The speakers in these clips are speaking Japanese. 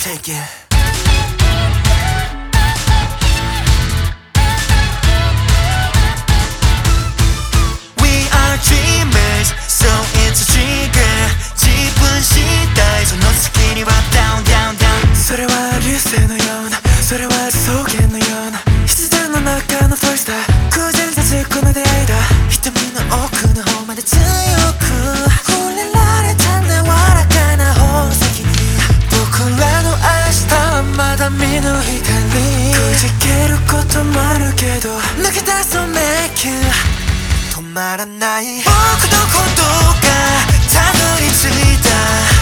Take it. We are dreamers, so it's a trigger 自分次第その先には down down down それは流星のようなそれは草原のような必然の中のフォイスター偶然立つこの出会いだ瞳の奥の方まで強く触れられた柔らかな宝石に僕らの明日はまだ見ぬ光くじけることもあるけど抜け出そう迷宮止まらない僕のことがたどり着いた、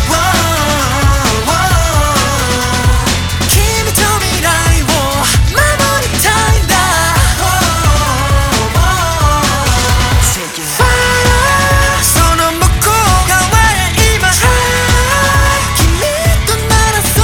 君と未来を守りたいんだ、その向こう側へ今君とならそう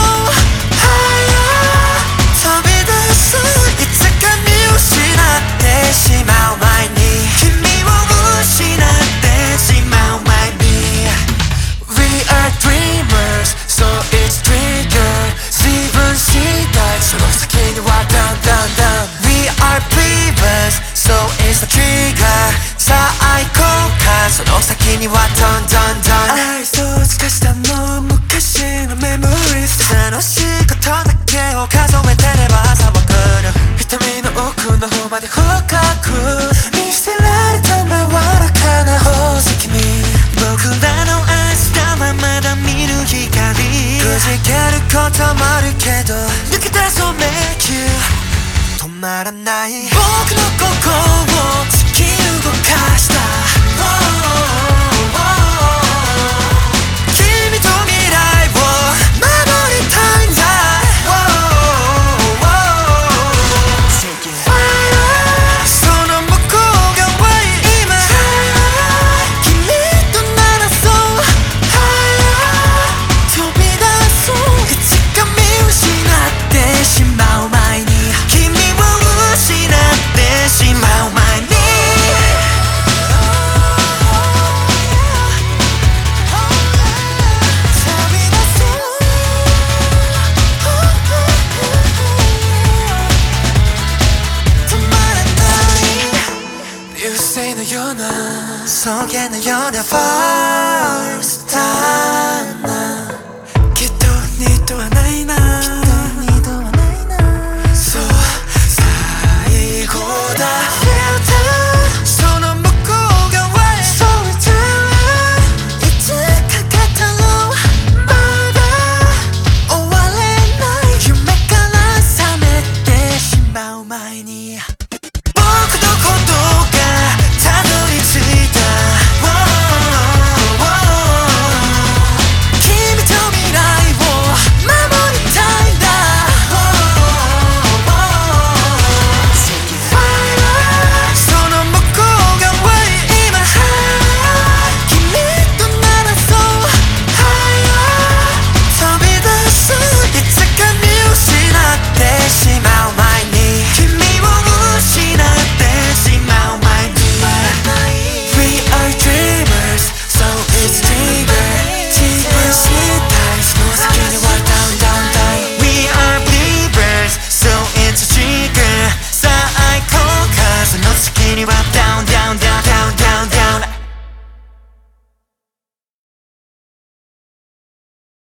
飛び出すいつか見失ってしまう前に君を失ってしまう前に We are dreamers, so it's trigger 自分次第その先には down down down We are believers, so it's the trigger さあ行こうかその先には down down down 愛想尽かしたの昔のメモリー楽しいことだけを数えてれば朝は来る瞳の奥の方まで深く見捨てられた柔らかな宝石に僕らの明日はまだ見ぬ光くじけることもあるけど抜け出そう迷宮止まらない僕の心を